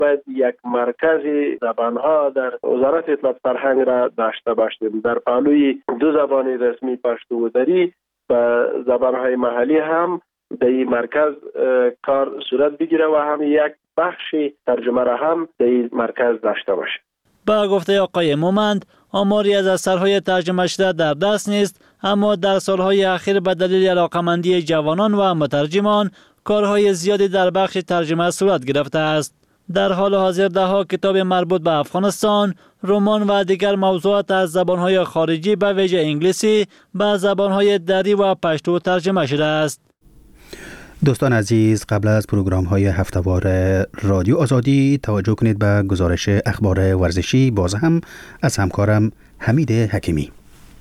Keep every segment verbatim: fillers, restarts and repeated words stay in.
باید یک مرکز زبانها در وزارت اطلاعات فرهنگ را داشته باشیم. در پهلوی دو زبان رسمی پشتو و دری و زبانهای محلی هم در این مرکز کار صورت بگیره و هم یک بخش ترجمه را هم در این مرکز داشته باشه. با گفته آقای مومند، آماری از اثرهای ترجمه شده در دست نیست، اما در سالهای اخیر به دلیل علاقمندی جوانان و مترجمان کارهای زیادی در بخش ترجمه صورت گرفته است. در حال حاضر ده ها کتاب مربوط به افغانستان، رمان و دیگر موضوعات از زبانهای خارجی به ویژه انگلیسی به زبانهای دری و پشتو ترجمه شده است. دوستان عزیز، قبل از پروگرام های هفته‌وار رادیو آزادی توجه کنید به گزارش اخبار ورزشی باز هم از همکارم حمید حکیمی.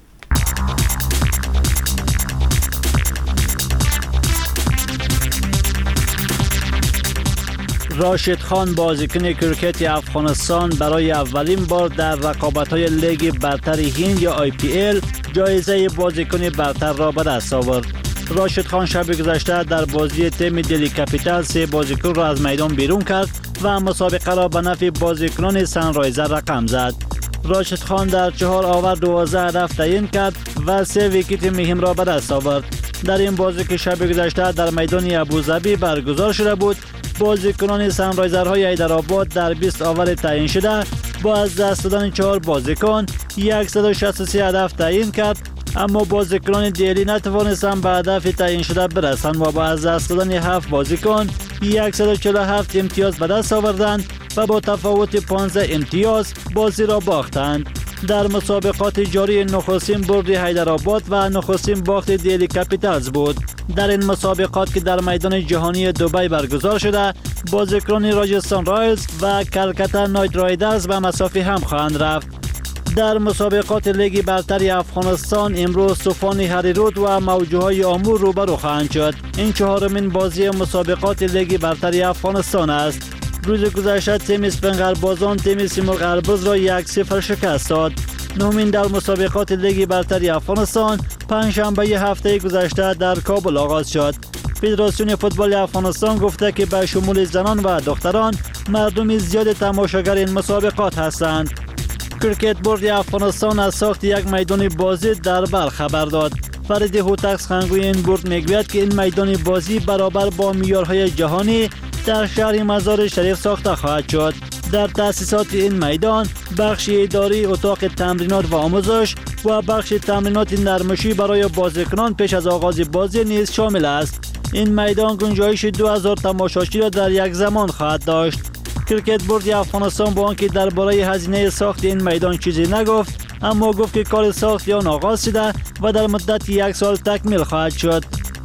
راشد خان بازیکن کرکت افغانستان برای اولین بار در رقابت‌های لیگ برتر هند یا آی پی ال جایزه بازیکن برتر را به دست آورد. راشد خان شب گذشته در بازی تیم دلی کپیتال سه بازیکن را از میدان بیرون کرد و مسابقه را به نفع بازیکنان سنرایزر رقم زد. راشد خان در چهار آور دوازده هدف تعیین کرد و سه ویکت مهم را به دست آورد. در این بازی که شب گذشته در میدان ابوظبی برگزار شده بود، بازیکنان سنرایزرهای حیدرآباد در بیست آور تعیین شده با از دست دادن چهار بازیکن صد و شصت و سه هدف تعیین کرد، اما بازیکنان دلی نتوانستند به هدف تعیین شده برسند و با از دست دادن هفت بازیکن صد و چهل و هفت امتیاز به دست آوردند و با تفاوت پانزده امتیاز بازی را باختند. در مسابقات جاری نخستین برد حیدرآباد و نخستین باخت دلی کپیتالز بود. در این مسابقات که در میدان جهانی دبی برگزار شده، بازیکنان راجستان رایلز و کلکتا نایت رایدرز به مسافی هم خواهند رفت. در مسابقات لیگ برتر افغانستان امروز طوفان هریرود و موجهای آمور روبرو خواهند شد. این چهارمین بازی مسابقات لیگ برتر افغانستان است. روز گذشته تیم اسپنگربازان تیم سیمرغ البرز را یک صفر شکست داد. نهمین در مسابقات لیگ برتر افغانستان پنجشنبه هفته گذشته در کابل آغاز شد. فدراسیون فوتبال افغانستان گفته که به شمول زنان و دختران مردم زیاد تماشاگر این مسابقات هستند. کرکت بورد افغانستان از ساخت یک میدان بازی در بلخ خبر داد. فرید هوتک سخنگوی این بورد میگوید که این میدان بازی برابر با معیارهای جهانی در شهر مزار شریف ساخته خواهد شد. در تأسیسات این میدان بخش اداری، اتاق تمرینات و آموزش و بخش تمرینات نرمشی برای بازیکنان پیش از آغاز بازی نیز شامل است. این میدان گنجایش دو هزار تماشاچی را در یک زمان خواهد داشت. کرکت بورد افغانستان با آنکه درباره هزینه ساخت این میدان چیزی نگفت، اما گفت که کار ساخت آن آغاز شده و در مدت یک سال تکمیل خواهد شد.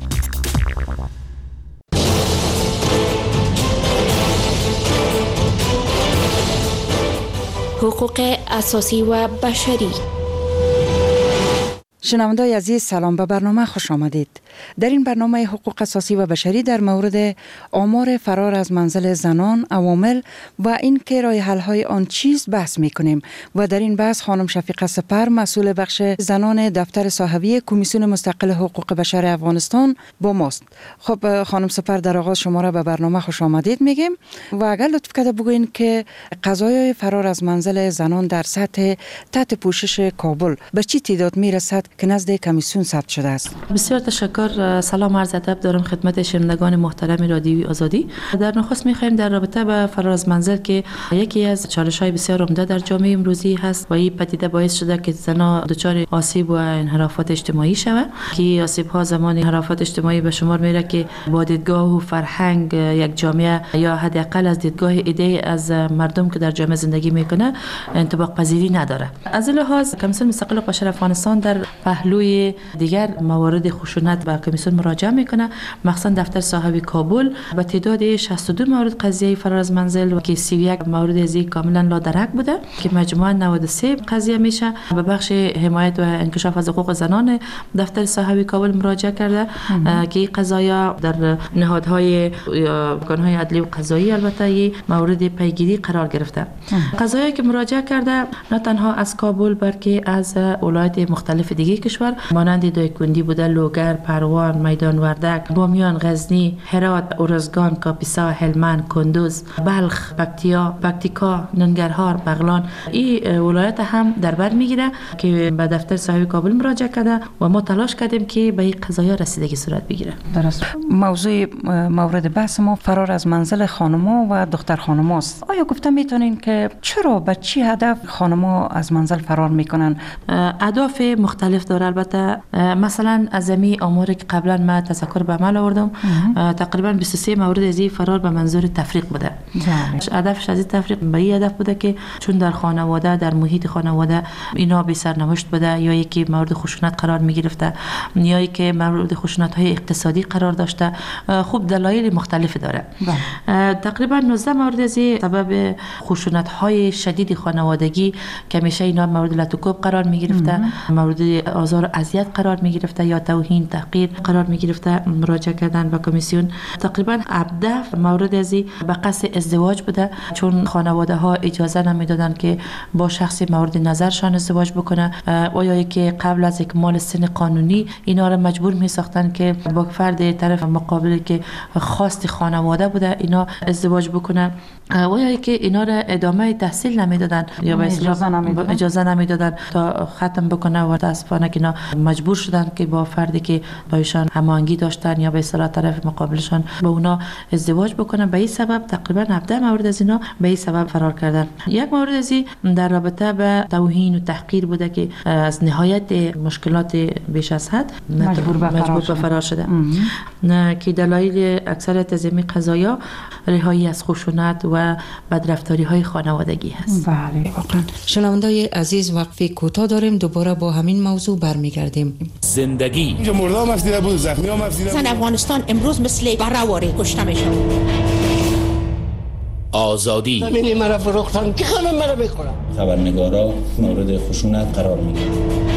حقوق اساسی و بشری. شنوندگان عزیز، سلام، به برنامه خوش آمدید. در این برنامه حقوق اساسی و بشری در مورد آمار فرار از منزل زنان، عوامل و این که راه حل های آن چیز بحث می کنیم و در این بحث خانم شفیقه سپر، مسئول بخش زنان دفتر صاحبی کمیسیون مستقل حقوق بشر افغانستان با ماست. خب خانم سپر، در آغاز شما را به برنامه خوش آمدید میگیم و اگر لطف کرده بگوین که قضایای فرار از منزل زنان در سطح تحت پوشش کابل به چی تعداد میرسد که نزد کمیسیون ثبت شده است؟ بسیار تشکر. سلام عرض ادب دارم خدمت شنوندگان محترم رادیوی آزادی. در نخست می‌خوایم در رابطه با فرار از منزل که یکی از چالش‌های بسیار عمده در جامعه امروزی هست و این پدیده باعث شده که زنان دچار آسیب و انحرافات اجتماعی شوند که آسیب‌ها زمان انحرافات اجتماعی به شمار میره که با دیدگاه و فرهنگ یک جامعه یا حداقل از دیدگاه ایده از مردم که در جامعه زندگی میکنه انطباق پذیری نداره. از این لحاظ کمیسیون مستقل حقوق بشر افغانستان در پهلوی دیگر موارد خشونت به کمیسیون مراجعه میکنه، مخصوصا دفتر صاحبی کابل به تعداد شصت و دو مورد قضیه فرار از منزل و که سی و یک مورد از این کاملا لادرک بوده که مجموعاً نود و سه قضیه میشه. به بخش حمایت و انکشاف از حقوق زنان دفتر صاحبی کابل مراجعه کرده که این قضایا در نهادهای یا ارگان‌های عدلی و قضایی البته مورد پیگیری قرار گرفته. قضایی که مراجعه کرده نه تنها از کابل بلکه از ولایت مختلف دیگه مرکزی کشور مانند دایکندی بوده، لوگر، پروان، میدان وردک، بامیان، غزنی، هرات، ارزگان، کاپیسا، هلمند، کندوز، بلخ، پکتیا، پکتیکا، ننگرهار، بغلان. این ولایت هم در بر میگیره که به دفتر صاحب کابل مراجعه کرده و ما تلاش کردیم که به این قضایا رسیدگی صورت بگیره. درست. موضوع مورد بحث ما فرار از منزل خانما و دختر خانما است. آیا گفته میتونین که چرا به چی هدف خانما از منزل فرار میکنن؟ اهداف مختلف داره. البته مثلا از امی آماری که قبلا ما تذکر به عمل آوردم تقریبا بیست و سه مورد از این فرار به منظور تفریق بوده. هدفش از این تفریق به این هدف بوده که چون در خانواده، در محیط خانواده اینا بی سرنوشت بوده، یا یکی مورد خشونت قرار می گرفته، یا یکی مورد خشونت های اقتصادی قرار داشته. خوب دلایل مختلف داره. تقریبا نوزده مورد از این سبب خشونت های شدید خانوادگی که همیشه اینا مورد لطوکوب قرار می گرفته، مورد آزار و اذیت قرار می گرفته یا توهین، تحقیر قرار می گرفته. مراجعه کردن به کمیسیون. تقریبا هفده مورد از این به قصد ازدواج بوده، چون خانواده ها اجازه نمیدادن که با شخصی مورد نظرشان ازدواج بکنه، و یا که قبل از اکمال سن قانونی اینا را مجبور می ساختن که با فرد طرف مقابل که خواست خانواده بوده اینا ازدواج بکنه، و یا که اینا را ادامه تحصیل نمیدادن یا به اجازه نمیدادن اجازه نمیدادن تا ختم بکنه، و متاسفانه که اینا مجبور شدن که با فردی که با ایشان هماهنگی داشتن یا به اصطلاح طرف مقابلشان با اونا ازدواج بکنن. به این سبب تقریبا هفده مورد از اینا به این سبب فرار کردن. یک مورد از این در رابطه به توهین و تحقیر بوده که از نهایت مشکلات بیش از حد مجبور به فرار, فرار شده. نه که دلایل اکثریت از این قضایا رهایی از خشونت و بدرفتاری های خانوادگی هست. بله واقعا. شنوندای عزیز وقفه کوتاه داریم، دوباره با همین موضوع برمیگردیم. زندگی اینجا مردام افزیده بود، زخمی هم افزیده بود. زن افغانستان امروز مثل برهواره کشته میشه. آزادی ببینی مرا فروختن که خانم مرا بکنم. خبرنگارا مورد خشونت قرار میگیرن.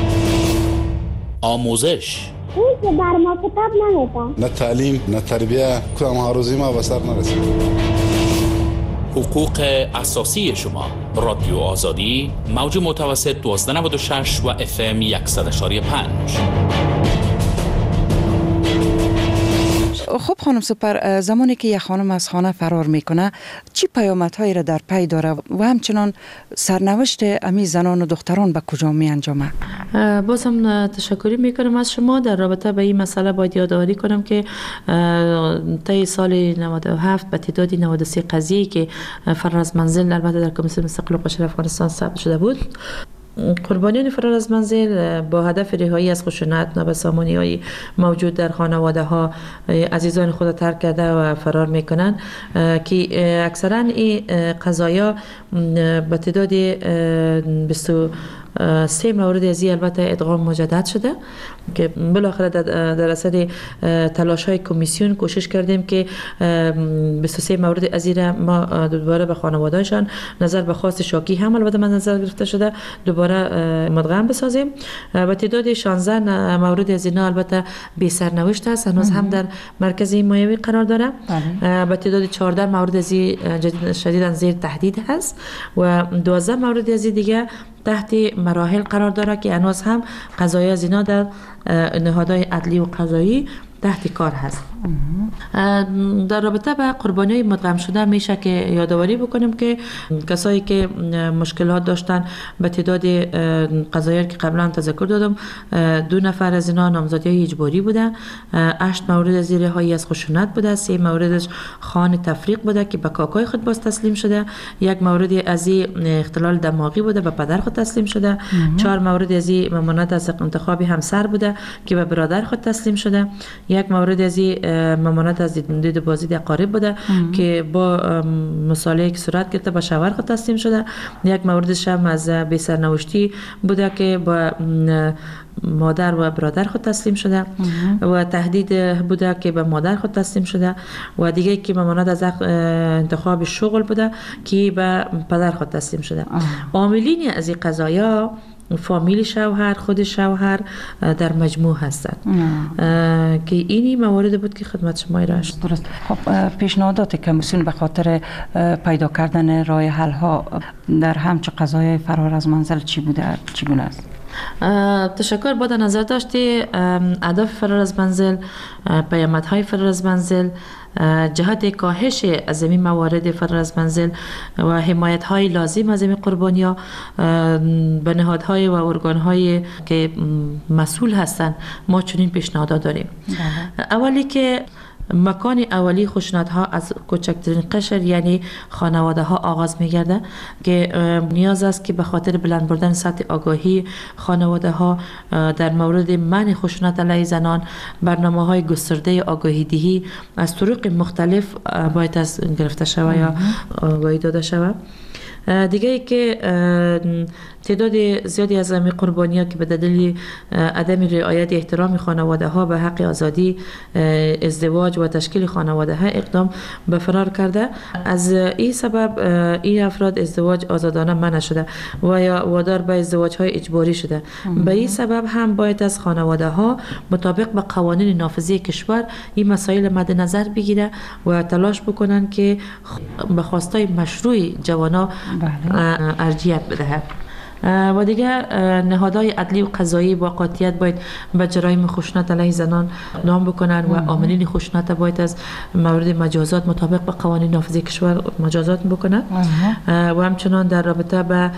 آموزش اون که بر ما کتاب نمیدن. نه تعلیم نه تربیه، کدام هاروزی ما به سر نرسید. حقوق اساسی شما. رادیو آزادی موج متوسط دوازده نود و شش و اف ام صد و یک و پنج. خب خانم سپر، زمانی که یک خانم از خانه فرار میکنه چی پیامدهایی را در پی داره و همچنان سرنوشت امی زنان و دختران به کجا می انجامه؟ باز هم تشکری میکنم از شما. در رابطه به این مسئله باید یادآوری کنم که طی سال نود و هفت به تعداد نود و سه قضیه که فرار از منزل البته در کمیسیون مستقل و قشر افغانستان ثبت شده بود، قربانیان فرار از منزل با هدف رهایی از خشونت، نابسامانی موجود در خانواده ها عزیزان خود ترک کرده و فرار میکنن که اکثرا این قضایا به تعداد بیست و سه مورد از این البته ادغام مجدد شده که بالاخره در اثر تلاش های کمیسیون کوشش کردیم که بیست و سه مورد از این ما دوباره به خانواده‌شان نظر به خواست شاکی هم البته من نظر گرفته شده دوباره مدغم بسازیم. به تعداد شانزده مورد از اینا البته بی سرنوشت است، هنوز هم در مرکز حمایوی قرار داره. به تعداد چهارده مورد از این شدیداً زیر تهدید هست و دوازده مورد از دیگه تحت مراحل قرار داره که هنوز هم قضایی از اینا در نهادهای عدلی و قضایی تحت کار هست. در رابطه با قربانی مدغم شده میشه که یادآوری بکنیم که کسایی که مشکلات داشتن به تعداد قضایی که قبلا تذکر دادم، دو نفر از اینا نامزدی اجباری بودن، هشت مورد از رهایی از خشونت بوده، سه موردش خان تفریق بوده که به کاکای خود باز تسلیم شده، یک مورد از اختلال دماغی بوده به پدر خود تسلیم شده، چهار مورد از ممانعت از انتخاب همسر بوده که به برادر خود تسلیم شده، یک مورد از ممانعت از دید بازی در قارب بوده که با مصالحه که صورت گرفته به شوهر خود تسلیم شده، یک موردش هم از بی سرنوشتی بوده که با مادر و برادر خود تسلیم شده و تهدید بوده که به مادر خود تسلیم شده و دیگه که ممانعت از انتخاب شغل بوده که به پدر خود تسلیم شده. عاملین از این قضایا فامیل شوهر، خود شوهر در مجموع هستند که اینی موارد بود که خدمت شما ارائه. درست. خب پیشنهادات کمیسیون به خاطر پیدا کردن راه حل ها در همچه قضای فرار از منزل چی بوده، چگونه است؟ تشکر. با در نظر داشتی اهداف فرار از منزل، پیامدهای فرار از منزل، جهت کاهش از این موارد فرار از منزل و حمایت های لازم از این قربانی‌ها به نهادهای و ارگان‌های که مسئول هستند ما چنین پیشنهادات داریم. اولی که مکان اولی خشونت‌ها از کوچکترین قشر یعنی خانواده ها آغاز می‌گرده که نیاز است که به خاطر بلند بردن سطح آگاهی خانواده ها در مورد منع خشونت علیه زنان برنامه‌های گسترده آگاهی دهی از طرق مختلف باید از گرفته شود یا آگاهی داده شود. دیگه ای که تعداد زیادی از همین قربانی‌ها که به دلیل عدم رعایت احترام خانواده ها به حق آزادی ازدواج و تشکیل خانواده ها اقدام به فرار کرده، از این سبب این افراد ازدواج آزادانه منع شده و یا وادار به ازدواج های اجباری شده. به این سبب هم باید از خانواده ها مطابق به قوانین نافذه کشور این مسائل مد نظر بگیره و تلاش بکنن که به خواستای مشروع جوانا ارجحیت بدهد. و دیگر نهادهای عدلی و قضایی با قاطعیت باید به جرایم خشونت علیه زنان اقدام بکنن و عاملین خشونت باید از مورد مجازات مطابق به قوانین نافذه کشور مجازات بکنن. و همچنان در رابطه به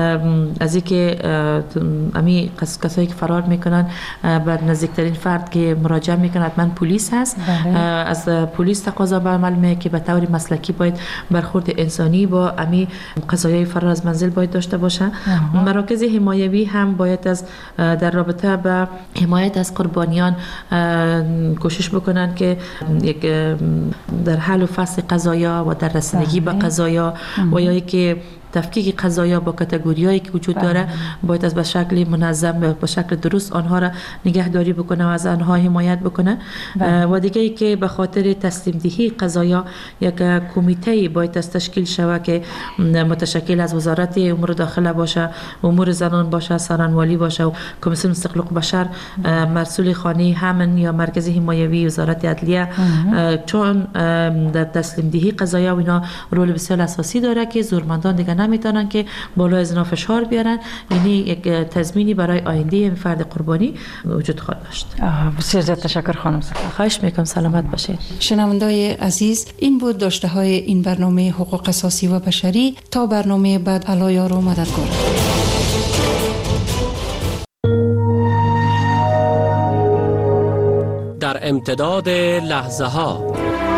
از اینکه امی کسایی که فرار میکنن به نزدیکترین فرد که مراجعه میکنن حتما پلیس هست، از پلیس تقاضا به عمل میه که به طور مسلکی باید برخورد انسانی با امی قضایای فرار از منزل باید داشته باشه. مراکز حمایوی هم باید از در رابطه با حمایت از قربانیان کوشش بکنن که یک در حل و فصل قضایا و در رسیدگی به قضایا و یا که تفکیک قضایا با کاتگوریایی که وجود داره باید از به شکل منظم به شکل درست آنها را نگهداری بکنه و از آنها حمایت بکنه. و دیگه ای که به خاطر تسلیم دهی قضایا یک کمیته باید تشکیل شود که متشکل از وزارت امور داخله باشه، امور زنان باشه، سرانوالی باشه و کمیسیون استقلال بشر، مسئول خانه همن یا مرکز حمایوی وزارت عدلیه، چون در تسلیم دهی قضایا و اینا رول بسیار اساسی داره که زورمندان دیگه نمیتونن که بالا از اینا فشار بیارن. یعنی یک تضمینی برای آینده این فرد قربانی وجود خواهد داشت. بسیار زیاد تشکر خانم. خواهش میکنم، سلامت باشید. شنوندای عزیز، این بود داشته های این برنامه حقوق اساسی و بشری. تا برنامه بعد، الله یار و مددگار. در امتداد لحظه ها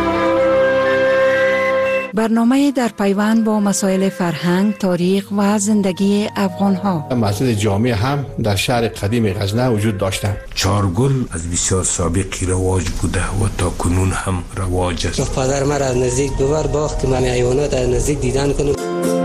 برنامه در پیوند با مسائل فرهنگ، تاریخ و زندگی افغان ها. مسجد جامع هم در شهر قدیم غزنه وجود داشتند. چارگل از بسیار سابقی رواج بوده و تا کنون هم رواج است. پدر من از نزدیک دوبار باخت که من حیوانات از نزدیک دیدن کنم.